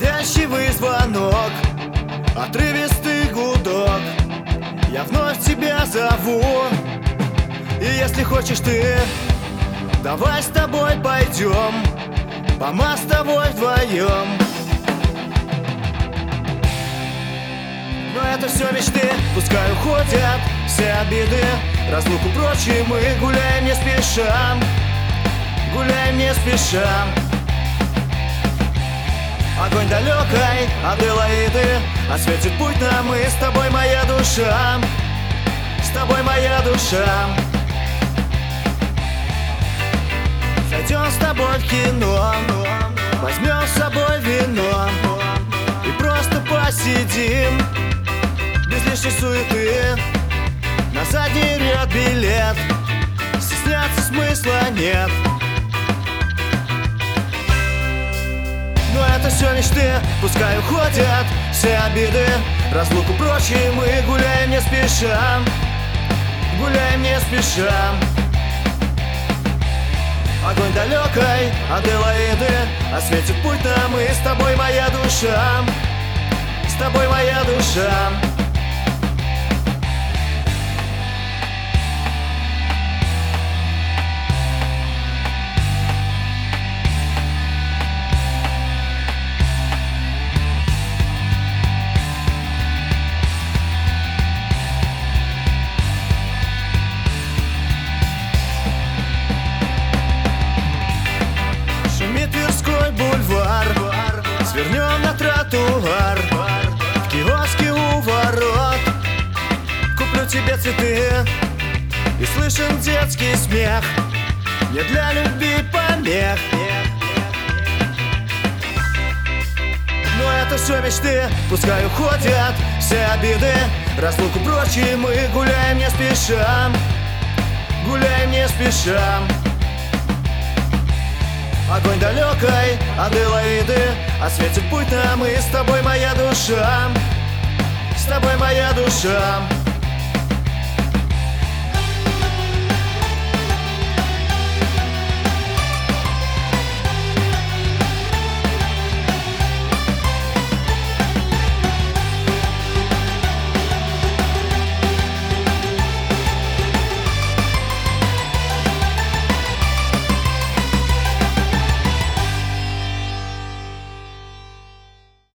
Навязчивый звонок, отрывистый гудок. Я вновь тебя зову, и если хочешь ты, давай с тобой пойдем по мостовой вдвоем. Но это все мечты, пускай уходят все обиды, разлуку прочим, мы гуляем не спеша, гуляем не спеша. Огонь далекой Аделаиды осветит путь нам, и с тобой моя душа, с тобой моя душа. Зайдем с тобой в кино, возьмем с собой вино и просто посидим без лишней суеты. На задний ряд билет, стесняться смысла нет. Но это все мечты, пускай уходят все обиды, разлуку прочим, мы гуляем не спеша, гуляем не спеша. Огонь далекой Аделаиды осветит путь нам, и с тобой моя душа, с тобой моя душа. Тверской бульвар, свернем на тротуар, в киоске у ворот куплю тебе цветы, и слышен детский смех, не для любви помех. Но это все мечты, пускай уходят все обиды, разлуку прочим, мы гуляем не спеша, гуляем не спеша. Огонь далекой Аделаиды осветит путь нам, и с тобой моя душа, с тобой моя душа.